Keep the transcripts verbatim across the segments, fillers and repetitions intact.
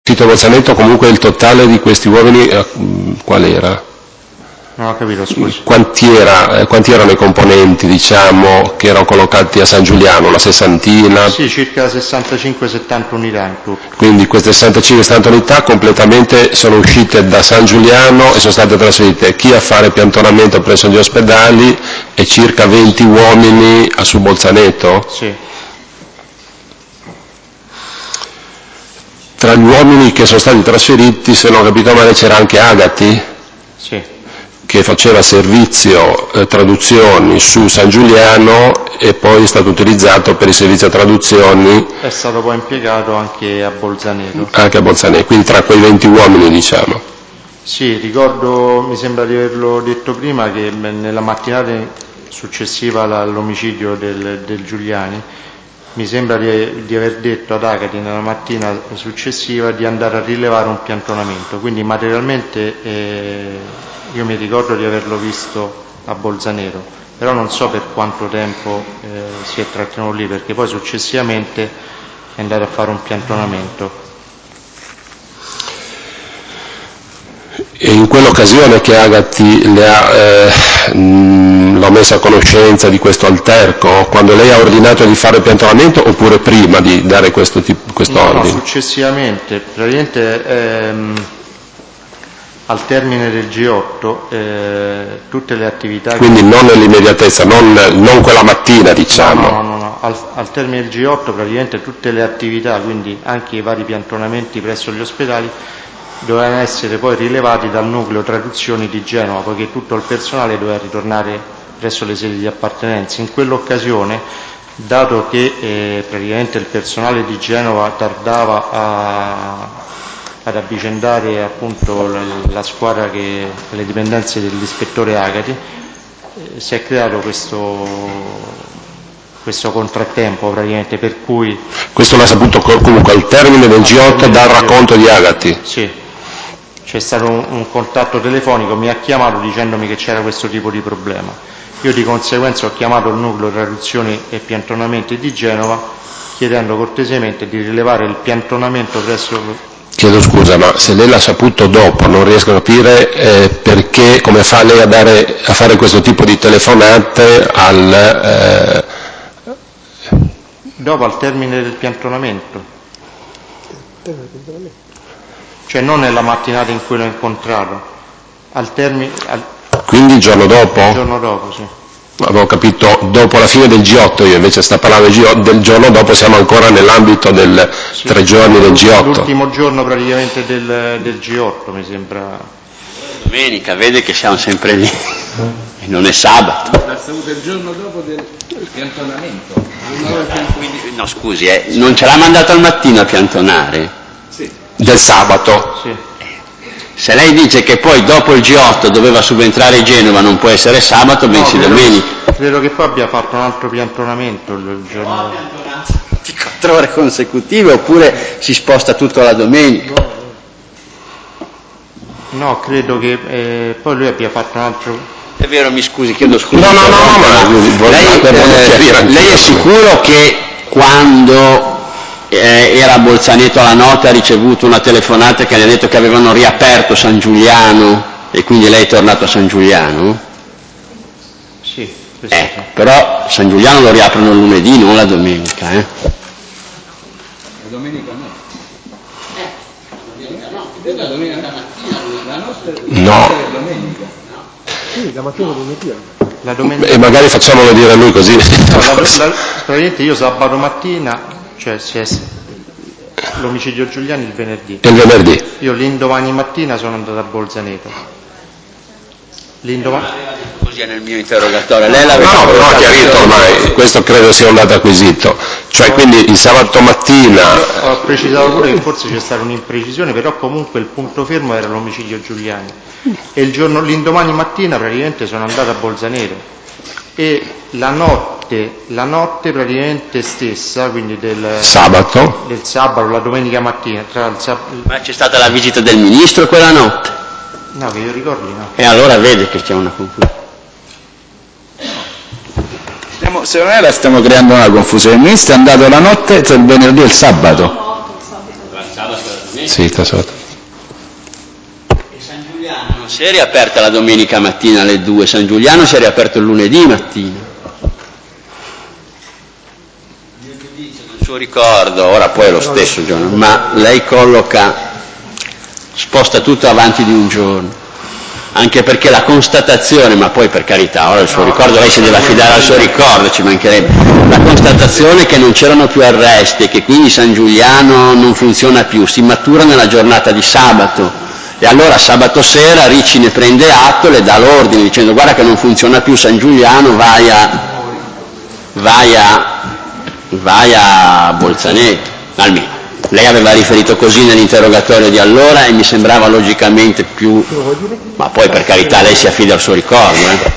Tito Bolzaneto, comunque il totale di questi uomini eh, qual era? Non ho capito, scusi. Quanti, era, eh, quanti erano i componenti, diciamo, che erano collocati a San Giuliano? Una sessantina? Sì, circa sessantacinque settanta unità in tutto. Quindi queste sessantacinque settanta unità completamente sono uscite da San Giuliano e sono state trasferite chi a fare piantonamento presso gli ospedali e circa venti uomini a su Bolzaneto? Sì. Tra gli uomini che sono stati trasferiti, se non ho capito male, c'era anche Agati? Sì. Che faceva servizio eh, traduzioni su San Giuliano e poi è stato utilizzato per il servizio traduzioni. È stato poi impiegato anche a Bolzaneto. Anche a Bolzaneto, quindi tra quei venti uomini, diciamo. Sì, ricordo, mi sembra di averlo detto prima, che nella mattinata successiva all'omicidio del, del Giuliani, mi sembra di, di aver detto ad Agati nella mattina successiva di andare a rilevare un piantonamento, quindi materialmente eh, io mi ricordo di averlo visto a Bolzaneto, però non so per quanto tempo eh, si è trattenuto lì, perché poi successivamente è andato a fare un piantonamento. E in quell'occasione che Agati le ha, eh, mh, l'ha messa a conoscenza di questo alterco, quando lei ha ordinato di fare il piantonamento oppure prima di dare questo, tipo, questo no, ordine? No, successivamente, praticamente ehm, al termine del G otto eh, tutte le attività... Quindi che... non nell'immediatezza, non, non quella mattina, diciamo. No, no, no, no. Al, al termine del G otto praticamente tutte le attività, quindi anche i vari piantonamenti presso gli ospedali, dovevano essere poi rilevati dal nucleo traduzioni di Genova, poiché tutto il personale doveva ritornare presso le sedi di appartenenza. In quell'occasione, dato che eh, praticamente il personale di Genova tardava a, ad avvicendare appunto la, la squadra che le dipendenze dell'ispettore Agati, eh, si è creato questo questo contrattempo praticamente, per cui... Questo l'ha saputo comunque al termine del G otto dal racconto di Agati? Sì, c'è stato un, un contatto telefonico, mi ha chiamato dicendomi che c'era questo tipo di problema. Io di conseguenza ho chiamato il nucleo traduzioni e piantonamenti di Genova chiedendo cortesemente di rilevare il piantonamento presso... Chiedo scusa, ma se lei l'ha saputo dopo, non riesco a capire eh, perché, come fa lei a, dare, a fare questo tipo di telefonate al... Eh... Dopo, al termine del piantonamento. Cioè non nella mattinata in cui l'ho incontrato, al termine... Al... Quindi il giorno dopo? Il giorno dopo, sì. Avevo capito dopo la fine del G otto, io invece sta parlando del, G otto, del giorno dopo, siamo ancora nell'ambito del sì, tre giorni del G otto. L'ultimo giorno praticamente del, del G otto mi sembra. Domenica, vede che siamo sempre lì, e non è sabato. L'ha saputo il giorno dopo del piantonamento. Quindi, no scusi, eh, non ce l'ha mandato al mattino a piantonare? Sì. Del sabato? Sì. Se lei dice che poi dopo il G otto doveva subentrare Genova, non può essere sabato, no, bensì domenica. Credo che poi abbia fatto un altro piantonamento il giorno di quattro ore consecutive, oppure si sposta tutto la domenica. No, credo che eh, poi lui abbia fatto un altro... È vero, mi scusi, chiedo scusa. No, no, no, no, ma lei, eh, lei è sicuro che quando eh, era a Bolzaneto alla notte ha ricevuto una telefonata che le ha detto che avevano riaperto San Giuliano e quindi lei è tornato a San Giuliano? Sì. Eh, sì. Però San Giuliano lo riaprono il lunedì, non la domenica. Eh? La domenica no. Eh, la domenica mattina, la notte no. È domenica. Sì, la mattina domenica. La domenica... E magari facciamolo dire a lui così. No, la, la, praticamente io sabato mattina, cioè se l'omicidio Giuliani il venerdì. Il venerdì. Io l'indomani mattina sono andato a Bolzaneto. L'indomani... Così è nel mio interrogatorio. Lei no, no, però ha chiarito ormai, questo credo sia un dato acquisito. Cioè no, quindi il sabato mattina... Ho precisato pure che forse c'è stata un'imprecisione, però comunque il punto fermo era l'omicidio Giuliani. E il giorno, l'indomani mattina praticamente sono andato a Bolzaneto. E la notte, la notte praticamente stessa, quindi del sabato, del sabato, la domenica mattina, tra il sab... Ma c'è stata la visita del ministro quella notte? No, che io ricordi no. E allora vede che c'è una confusione. Stiamo, secondo me la stiamo creando una confusione. Il ministro è andato la notte tra il venerdì e il sabato. Sì, tassato. San Giuliano non si è riaperta la domenica mattina alle due, San Giuliano si è riaperto il lunedì mattina. Il suo ricordo, ora poi è lo stesso giorno, ma lei colloca, sposta tutto avanti di un giorno. Anche perché la constatazione, ma poi per carità, ora il suo no, ricordo, lei si deve affidare al suo ricordo, ci mancherebbe, la constatazione che non c'erano più arresti e che quindi San Giuliano non funziona più, si matura nella giornata di sabato, e allora sabato sera Ricci ne prende atto, le dà l'ordine dicendo guarda che non funziona più San Giuliano, vai a, vai a, vai a Bolzaneto, almeno. Lei aveva riferito così nell'interrogatorio di allora e mi sembrava logicamente più... Ma poi per carità lei si affida al suo ricordo. Eh?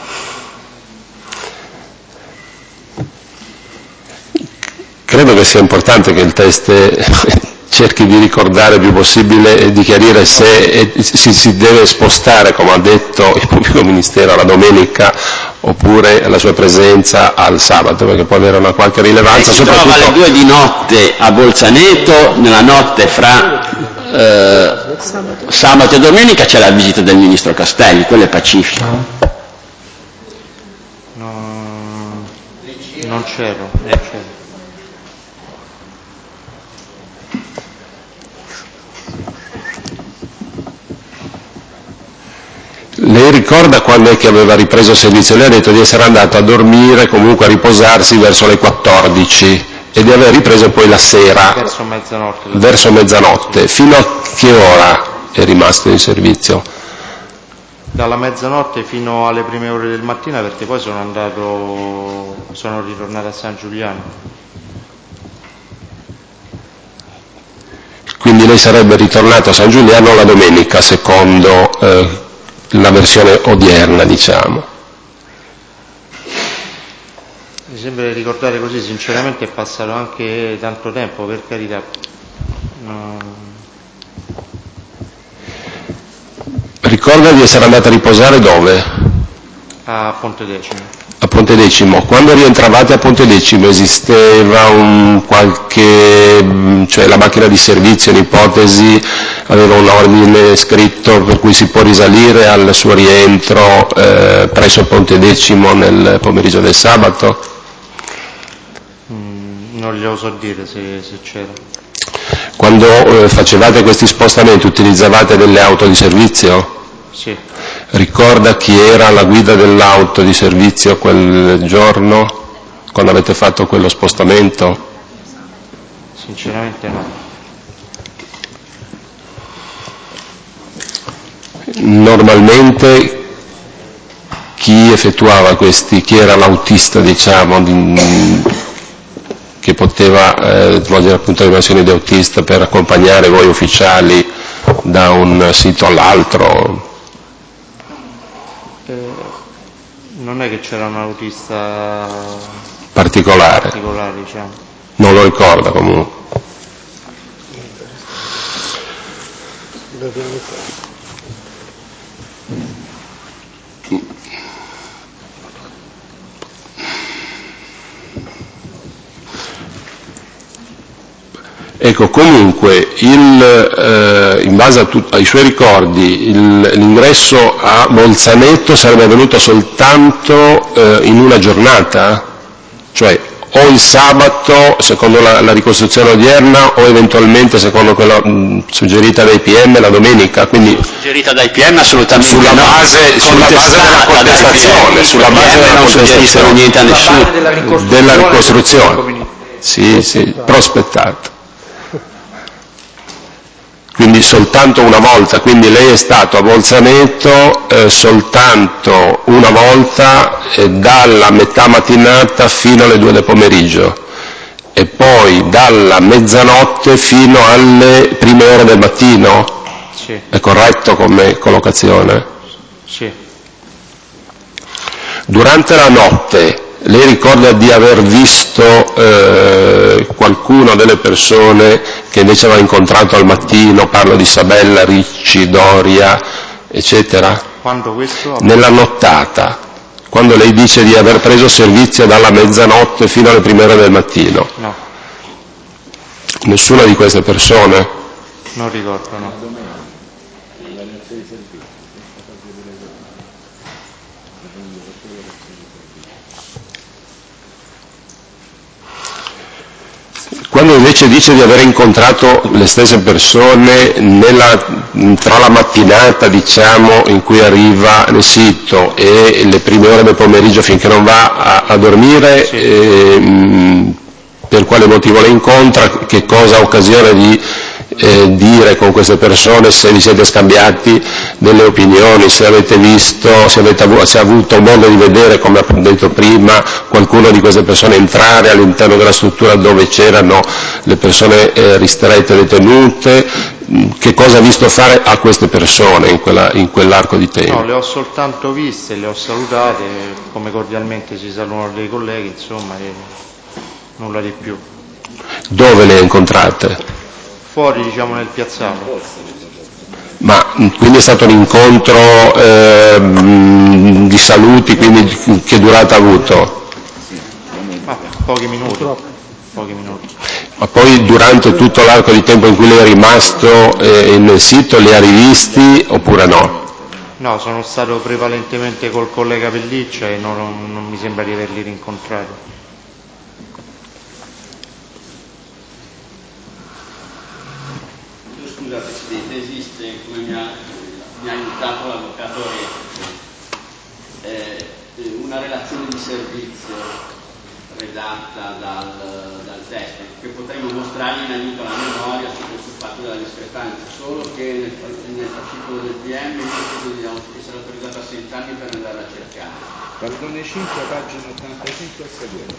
Credo che sia importante che il test cerchi di ricordare il più possibile e di chiarire se si, si deve spostare, come ha detto il pubblico ministero, la domenica oppure la sua presenza al sabato, perché può avere una qualche rilevanza. Lei si soprattutto... trova alle due di notte a Bolzaneto, nella notte fra eh, sabato e domenica c'è la visita del ministro Castelli, quello è pacifico. No, non c'ero, non c'ero. Lei ricorda quando è che aveva ripreso servizio? Lei ha detto di essere andato a dormire, comunque a riposarsi verso le quattordici e di aver ripreso poi la sera verso mezzanotte, verso mezzanotte. Fino a che ora è rimasto in servizio? Dalla mezzanotte fino alle prime ore del mattino, perché poi sono andato sono ritornato a San Giuliano. Quindi lei sarebbe ritornato a San Giuliano la domenica, secondo eh, la versione odierna, diciamo. Mi sembra di ricordare così, sinceramente è passato anche tanto tempo, per carità. No. Ricorda di essere andata a riposare dove? A Pontedecimo. A Pontedecimo. Quando rientravate a Pontedecimo esisteva un qualche, cioè la macchina di servizio, in ipotesi, aveva un ordine scritto per cui si può risalire al suo rientro eh, presso Pontedecimo nel pomeriggio del sabato? Mm, non glielo so dire se, se c'era. Quando eh, facevate questi spostamenti utilizzavate delle auto di servizio? Sì. Ricorda chi era la guida dell'auto di servizio quel giorno, quando avete fatto quello spostamento? Sinceramente no. Normalmente chi effettuava questi, chi era l'autista, diciamo, di, che poteva eh, svolgere appunto le mansioni di autista per accompagnare voi ufficiali da un sito all'altro? Eh, non è che c'era un autista particolare, particolare, diciamo. Non lo ricorda comunque. Ecco, comunque, il, eh, in base a tut- ai suoi ricordi, il, l'ingresso a Bolzaneto sarebbe avvenuto soltanto eh, in una giornata? Cioè, o il sabato, secondo la, la ricostruzione odierna, o eventualmente, secondo quella mh, suggerita dai P M, la domenica. Quindi, suggerita dai P M assolutamente sulla no. base, sulla base della contestazione, sulla base della non suggeriscono niente a nessuno. Della ricostruzione. Della ricostruzione. Sì, sì, prospettato. Quindi soltanto una volta, quindi lei è stato a Bolzaneto eh, soltanto una volta eh, dalla metà mattinata fino alle due del pomeriggio e poi dalla mezzanotte fino alle prime ore del mattino? Sì. È corretto come collocazione? Sì. Durante la notte lei ricorda di aver visto eh, qualcuno delle persone che invece aveva incontrato al mattino, parlo di Sabella, Ricci, Doria, eccetera? Quando questo? Nella nottata, quando lei dice di aver preso servizio dalla mezzanotte fino alle prime ore del mattino. No. Nessuna di queste persone? Non ricordo, no. Quando invece dice di aver incontrato le stesse persone nella, tra la mattinata, diciamo, in cui arriva nel sito e le prime ore del pomeriggio finché non va a, a dormire, sì. eh, per quale motivo le incontra, che cosa ha occasione di eh, dire con queste persone, se vi siete scambiati delle opinioni, se avete visto, se avete avuto, se ha avuto modo di vedere, come ho detto prima, qualcuno di queste persone entrare all'interno della struttura dove c'erano le persone eh, ristrette, detenute, che cosa ha visto fare a queste persone in, quella, in quell'arco di tempo? No, le ho soltanto viste, le ho salutate, come cordialmente si salutano dei colleghi, insomma, e nulla di più. Dove le ha incontrate? Fuori, diciamo, nel piazzale. Ma quindi è stato un incontro eh, di saluti, quindi che durata ha avuto? Ah, pochi minuti. Pochi minuti. Ma poi durante tutto l'arco di tempo in cui lei è rimasto eh, nel sito li ha rivisti oppure no? No, sono stato prevalentemente col collega Pelliccia e non, non, non mi sembra di averli rincontrati. Scusa Presidente, esiste, come mi ha, mi ha aiutato l'avvocato eh, una relazione di servizio redatta dal, dal testo che potremmo mostrare in aiuto alla memoria su questo fatto della discrepanza, solo che nel, nel fascicolo del P M io devo essere autorizzato a sentarmi per andare a cercare. Pallone cinque, pagina ottantacinque e seguente.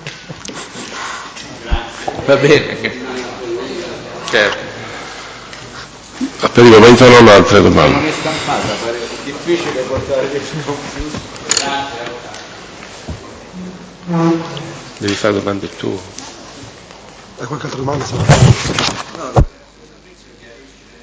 Grazie. Va bene. Certo. Per il momento non ho altre domande. Non è stampata, è difficile portare dei computer. Grazie. Devi fare domande tu. Hai qualche altra domanda?